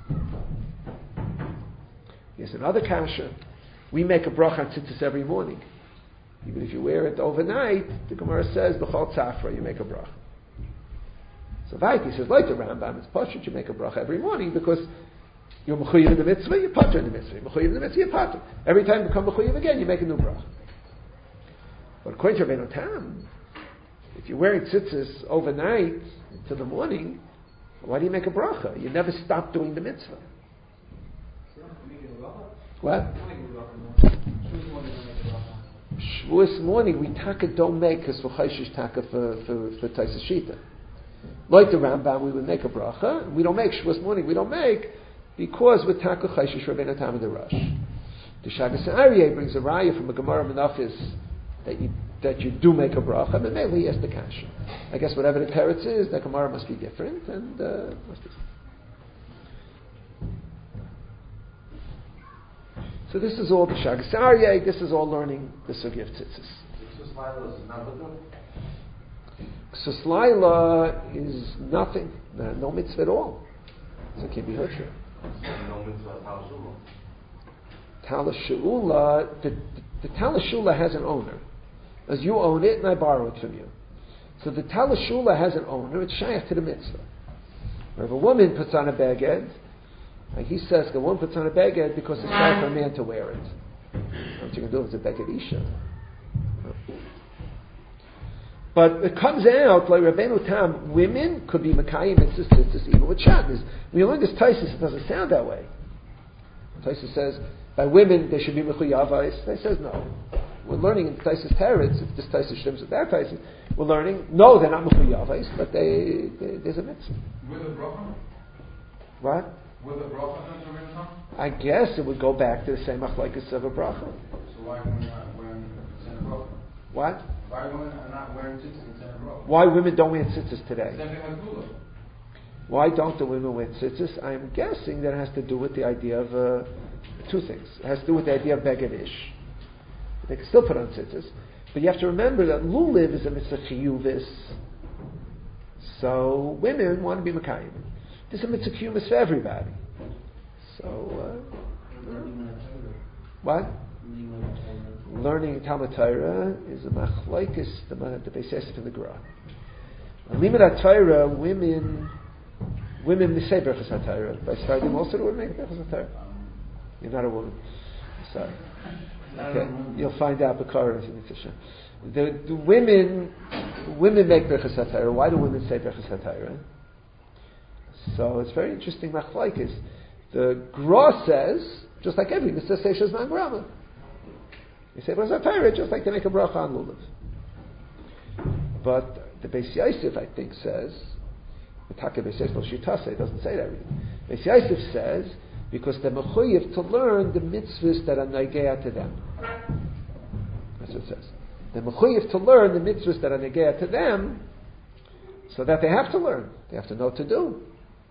Here's another kasha. We make a bracha on tzitzis every morning. Even if you wear it overnight, the Gemara says, B'chol tzafra, you make a bracha. So Vaiti says, like the Rambam, it's pashut, you make a bracha every morning because you're mechuyev in the mitzvah, you're patur in the mitzvah. You're mechuyev in the mitzvah, you're patur. Every time you become mechuyev again, you make a new bracha. But according to Rabbeinu Tam, If you're wearing tzitzis overnight till the morning, why do you make a bracha? You never stop doing the mitzvah. What? Shavuos morning we taka don't make because for chayshish taka for Taisus Shita. Like the Rambam, we would make a bracha. We don't make Shavuos morning. We don't make because with taka chayshish Rabbeinu Tam and the Rosh. The Shagas Aryeh brings a raya from a Gemara Menachos that you do make a bracha, and then he has the kasha. I guess whatever the teretz is, the Gemara must be different, and must be. So this is all the Shagas Aryeh. This is all learning the sugi of tzitzis. Ksus Laila is nothing, no mitzvah at all. So it can't be heard. No mitzvah Tal Talis She'ula, the Talis She'ula has an owner. As you own it and I borrow it from you. So the Talis She'ula has an owner, it's shayach to the mitzvah. Or if a woman puts on a beged, and he says the woman puts on a beged because it's shayach for a man to wear it. What you can do is a beged isha. But it comes out, like Rabbeinu Tam, women could be Makayim mitzvahs even with shatnez. When you learn this Taisus, it doesn't sound that way. Taisus says, by women, they should be mechuyavais. They says no. We're learning in Taisus Teretz, if this Taisus shims with that Taisus, we're learning, no, they're not mechuyavais, but there's a mitzvah. With a bracha? What? With a bracha, don't you mean? I guess it would go back to the same machlokes of a bracha. So why women not wearing tzitzis bracha? What? Why women are not wearing tzitzis in bracha? Why women don't wear tzitzis today? Same thing like Lula. Why don't the women wear tzitzis? I'm guessing that has to do with the idea of two things. It has to do with the idea of beged ish. They can still put on tzitzis, but you have to remember that luliv is a mitzvah chiyuvis. So women want to be makayim. This is a mitzvah chiyuvis for everybody. So what? Learning Talmud Torah is a machlokes the Beis Yosef and the Gra. Limud Torah, women say berachas HaTorah. By Sfardim also the women make berachas HaTorah. You're not a woman. I'm sorry. Okay, you'll find out B'Korah. The women make berachas HaTorah. Why do women say berachas HaTorah? So it's very interesting machlokes. The Gra says, just like every mitzvah says Shazman Grama. You say berachas HaTorah just like they make a bracha on lulav. But the Beis Yosef, I think, says, Taka Beis Yosef Shitase doesn't say that. Beis Yosef says because they're mechuyev to learn the mitzvahs that are negeah to them. That's what it says. They're mechuyev to learn the mitzvahs that are negeah to them, so that they have to learn. They have to know what to do.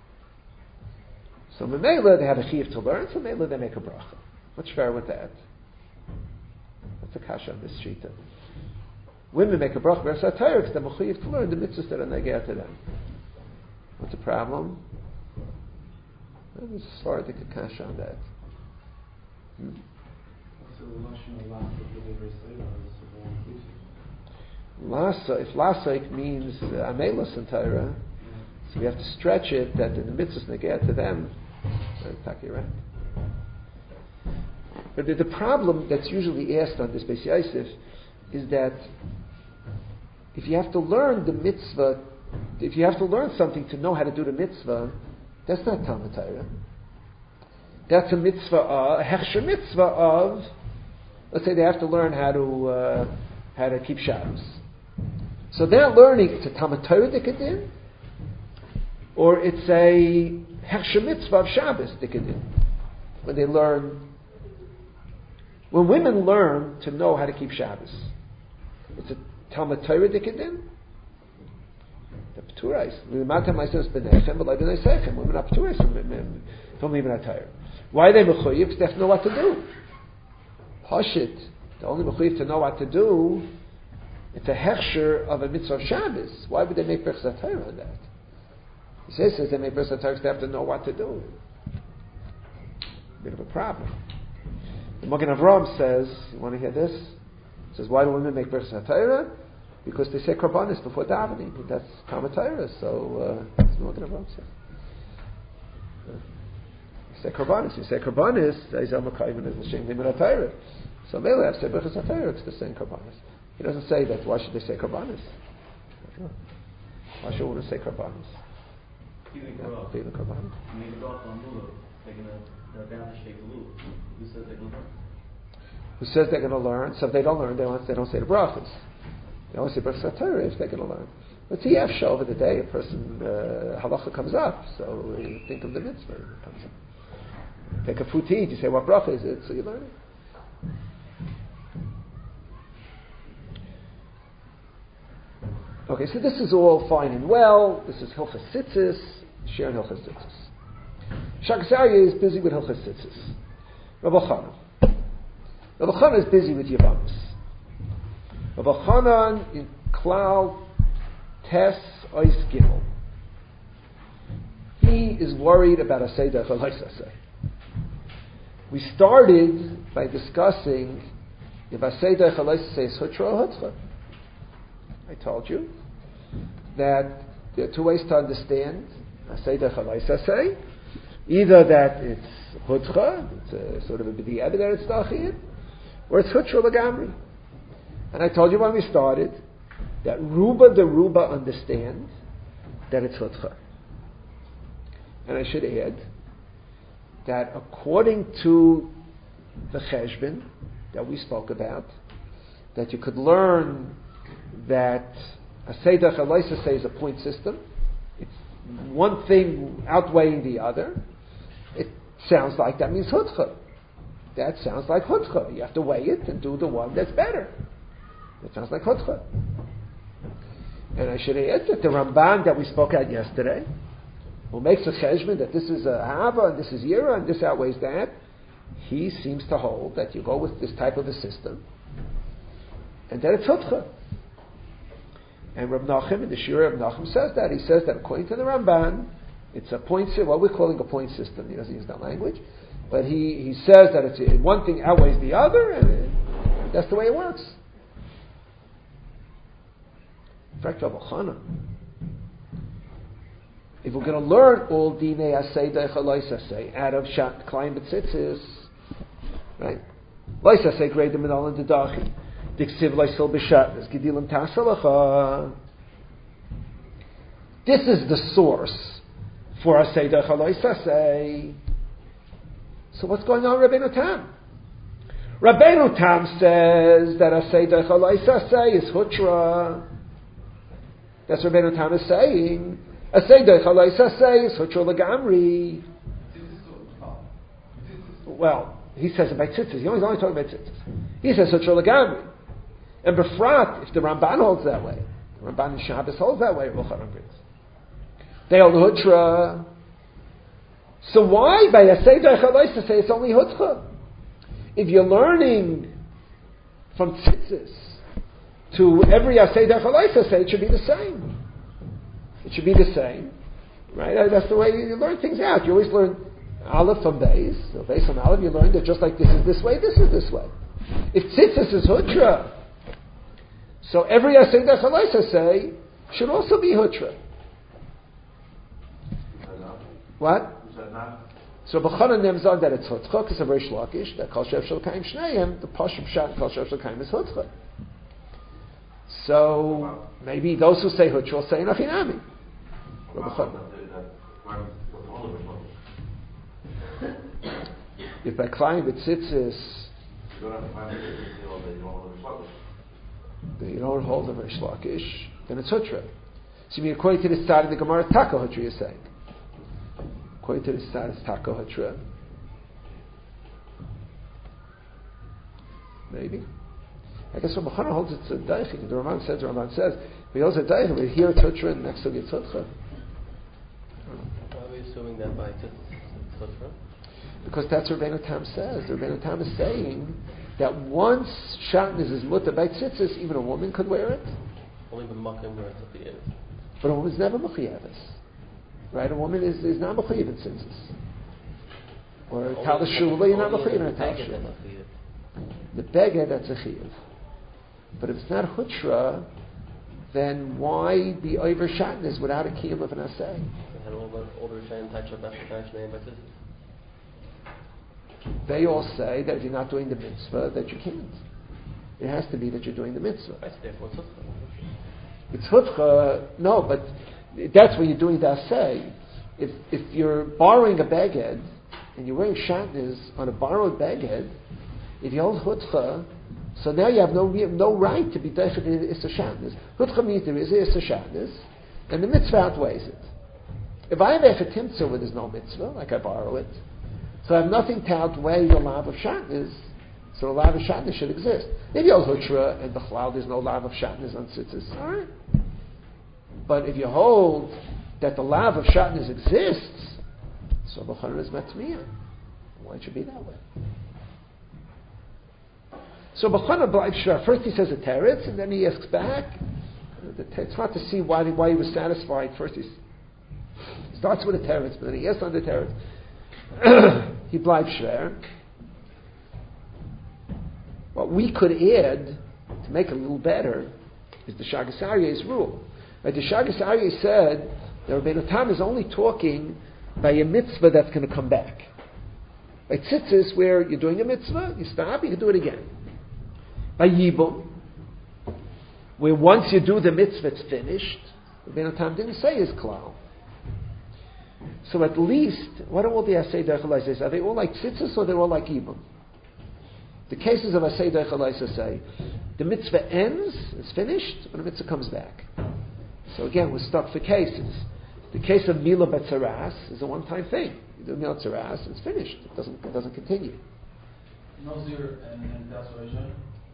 So Memela, they have a chiyuv to learn, so Memela they make a bracha. What's fair with that? That's a kasha on this shita. Women make a bracha berachas HaTorah because they're mechuyev to learn the mitzvahs that are negeah to them. What's the problem? There's a Sephardic kasha on that. Lasa, if lasaik means amelos in Torah, so we have to stretch it that in the mitzvahs negeh to them. Right? But the problem that's usually asked on this Beis Yosef is that if you have to learn the mitzvah, if you have to learn something to know how to do the mitzvah, that's not Talmud Torah. That's a mitzvah, a hechsher mitzvah of, let's say they have to learn how to keep Shabbos. So they're learning, it's a Talmud Torah dikadin, or it's a hechsher mitzvah of Shabbos dikadin. When women learn to know how to keep Shabbos, it's a Talmud Torah dikadin. The P'turais. Women are P'turais from Limud HaTorah. Why are they mechuyev? Because they have to know what to do. Pashit, the only mechuyev to know what to do, it's a hechsher of a mitzvah of Shabbos. Why would they make berachas HaTorah on that? He says they make berachas HaTorah because they have to know what to do. A bit of a problem. The Magen Avraham says, you want to hear this? He says, why do women make berachas HaTorah? Because they say korbanos before davening. That's Talmud Torah. So that's what Magen Avraham says. You say korbanos. You say korbanos. So Mele have said berachas HaTorah. It's the same korbanos. He doesn't say that. Why should they say korbanos? Pasha wouldn't say karbanos. Even Korah. Even karbanos. You made a bracha on lulav. They're bound to shake the lulav. Who says they're going to learn? Who says they're going to learn? So if they don't learn, they don't say the brachas. They only say brachas Torah if they're going to learn. But see, after over the day, a person halacha comes up, so you think of the mitzvah that comes up. Take a food to eat. You say, what bracha is it? So you learn it. Okay, so this is all fine and well. This is Hilchas Tzitzis, Shir and Hilchas Tzitzis. Shagas Aryeh is busy with Hilchas Tzitzis. Rabbi Chanan is busy with Yavamis. Rabbi Chanan in Klal Tes Ois Gimel. He is worried about a Seder Chalaisaseh. We started by discussing if a Seder Chalaisaseh is Hutra or Hutzcha. I told you that there are two ways to understand a Seder Chalaisaseh. Either that it's Hutzcha, it's a sort of a b'di'evet that it's Dachiyat, or it's Hutra L'gamri. And I told you when we started that Ruba the Ruba understand that it's Hutzcha. And I should add that according to the Cheshbon that we spoke about, that you could learn that a Seder Chalaisaseh is a point system. It's one thing outweighing the other. It sounds like that means Hutzcha. That sounds like Hutzcha. You have to weigh it and do the one that's better. That sounds like Hutzcha. And I should add that the Ramban that we spoke at yesterday, who makes a cheshbon that this is a Hava and this is Yira and this outweighs that, he seems to hold that you go with this type of a system and that it's Hutzcha. And Reb Nachum, in the Shira Reb Nachum says that. He says that according to the Ramban, it's a point system, what we're calling a point system. He doesn't use that language. But he says that it's one thing outweighs the other, and that's the way it works. In fact, Rabbi Chanan, if we're going to learn all Dinei Asay Deicha Loisasay out of Shat Klein B'tzitzis, right? Loisasay Grei the Menal and the Dachi. Diksiv Loisil B'shat, Gedilim Tasalacha. This is the source for Asay Deicha Loisasay. So what's going on, Rabbeinu Tam? Rabbeinu Tam says that Asay Deicha Loisasay is Hutra. That's what Rabbeinu Tam is saying. Asay Deicha Loisasay is Hutra L'gamri. Well, he says it by tzitzis. He's only talking about tzitzis. He says Hutra L'gamri. And Befrat, if the Ramban holds that way, the Ramban in Shabbos holds that way, Ruchanan brings. They hold Hutra. So why by Asay Deicha Loisasay it's only Hutra? If you're learning from tzitzis to every Asay Deicha Loisasay, it should be the same. It should be the same, right? That's the way you learn things out. You always learn Aleph from Beis. So Beis from Aleph, you learn that just like this is this way, this is this way. If tzitzis is Hutra, so every Asay Deicha Loisasay should also be Hutra. What? So B'chanan nemzon that it's Hutzcha, because of Reish Lakish, that Kol Shev Shel Kaim Shneim, the Pashut Pshat Kol Shev Shel Kaim is Hutzcha. So maybe those who say Hutzcha will say Nachinami. If by Klein B'tzitzis you don't hold the Reish Lakish, then it's Hutra. So you mean according to this side of the Gemara, Taka Hutra you're saying. According to this side, it's Taka Hutra. Maybe. I guess Rabbi Chanan holds it's a Daichi. The Ramban says, but he holds a Daichi, but here it's Hutra and next to it's Hutra. Why are we assuming that by it's Hutra? Because that's what Rabbeinu Tam says. The Rabbeinu Tam is saying that once Shatnez is mutter by tzitzis, even a woman could wear it. Only the makim where it's at the end. But a woman's never mechayeves. Right? A woman is not mechayev in tzitzis. Or a tal shula, you're not mechayev in a tal shula. The beged, that's a chiyev. But if it's not hutra, then why be over Shatnez without a kiyum of an asay? They all say that if you're not doing the mitzvah, that you can't. It has to be that you're doing the mitzvah. It's hutcha, no, but that's when you're doing the asay. If you're borrowing a beged, and you're wearing shatnez on a borrowed beged, if you hold hutcha, so now you have no right to be deifed in Issa Shatnez. Hutcha means there is Issa Shatnez, and the mitzvah outweighs it. If I have Efer Timtzah where there's no mitzvah, like I borrow it, so I have nothing to outweigh the lav of Shatnez, so the lav of Shatnez should exist. If you hold Hutra and B'chlal there's no lav of Shatnez on Tzitzis, alright. But if you hold that the lav of Shatnez exists, so B'chana is Matzmiyah. Why it should be that way? So B'chana B'laib Shra, first he says a teretz, and then he asks back. It's hard to see why he was satisfied. First he starts with a teretz, but then he asks on the teretz. He B'laib Shra. What we could add to make it a little better is the Shagas Aryeh's rule. Right, the Shagas Aryeh said that Rabbeinu Tam is only talking by a mitzvah that's going to come back. By tzitzis, where you're doing a mitzvah, you stop, you can do it again. By yibum, where once you do the mitzvah, it's finished. Rabbeinu Tam didn't say his klal. So at least, what are all the asay derech? Are they all like tzitzis or they're all like yibum? The cases of asay derech say the mitzvah ends, it's finished, but the mitzvah comes back. So again, we're stuck for cases. The case of Mila Betzaras is a one-time thing. You do Mila Betzaras, it's finished. It doesn't continue. Nazir and Pas Rishai?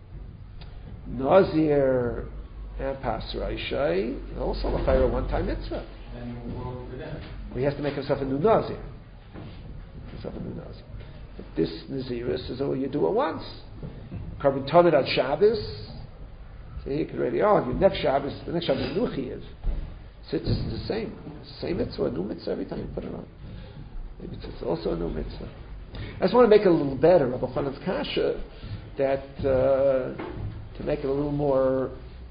Nazir and Pas Rishai, also a one-time mitzvah. Then we'll go with them. He has to make himself a new Nazir. But this Naziris is all you do at once. Carbon Toned on Shabbos. See, you can already argue. The next Shabbos Nuchi is. Tzitzis is the same mitzvah, a new mitzvah every time you put it on. Maybe it's also a new mitzvah. I just want to make it a little better, Rabbi Chanan's kasha, that to make it a little more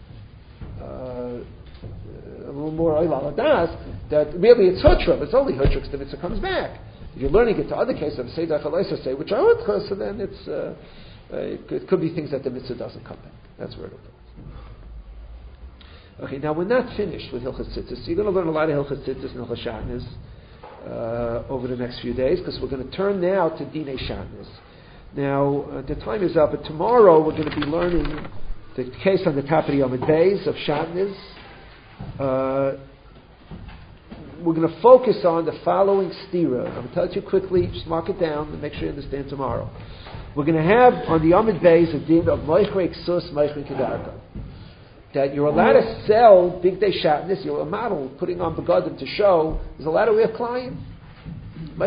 oilal adas, that really it's hutra, but it's only hutra because the mitzvah comes back. If you're learning it to other cases of Seder Chalaisa say, which are hutra, so then it could be things that the mitzvah doesn't come back. That's where it goes. Okay, now we're not finished with Hilchos Tzitzis. So you're going to learn a lot of Hilchos Tzitzis and Hilchos Shatnez over the next few days, because we're going to turn now to Dinei Shatnez. Now, the time is up, but tomorrow we're going to be learning the case on the top of the Yomid Beis of Shatnez. We're going to focus on the following stira. I'm going to tell it to you quickly, just mark it down and make sure you understand tomorrow. We're going to have on the Yomid Beis a din of Moichrei Ksus, Moichrei Kedarka. That you're allowed to sell big day shatnez, you're a model putting on begadim to show there's a lot of way of climbing. They're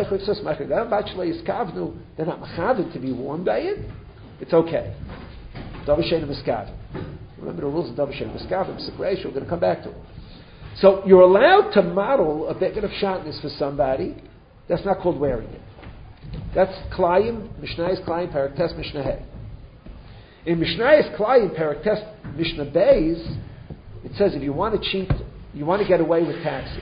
not machaded to be worn by it. It's okay. Remember the rules of Davashen Miskavim, separation, we're going to come back to it. So you're allowed to model a beged of shatnez for somebody. That's not called wearing it. That's Klayim, Mishnah's Klayim, Paraktes Mishnah. In Mishnah's Klayim, Paraktes Mishnah Beis, it says if you want to cheat, you want to get away with taxes.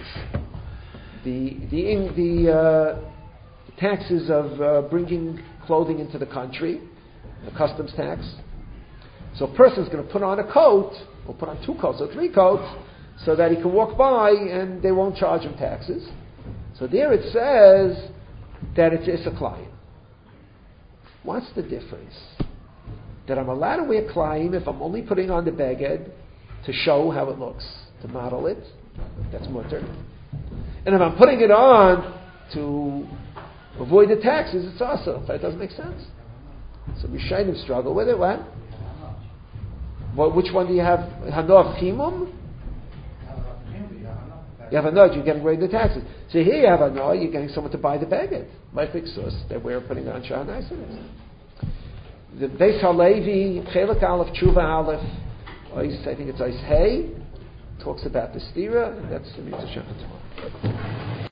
The taxes of bringing clothing into the country, the customs tax. So a person's going to put on a coat, or put on 2 coats or 3 coats, so that he can walk by and they won't charge him taxes. So there it says that it's Issa Klayim. What's the difference? That I'm allowed to wear Klayim if I'm only putting on the beged to show how it looks, to model it. That's mutter. And if I'm putting it on to avoid the taxes, it's also. That doesn't make sense. So Rishayim struggle with it. What? Which one do you have? Hanoach Chimum? You have a nod, you're getting rid of the taxes. So here you have a nod, you're getting someone to buy the beged. My fixus, that we're putting on Shah Nice. The Beis Halevi, Chelak Aleph, Tshuva Aleph, I think it's Ice Hay, talks about the stira, and that's the Mitzvah Shabbat tomorrow.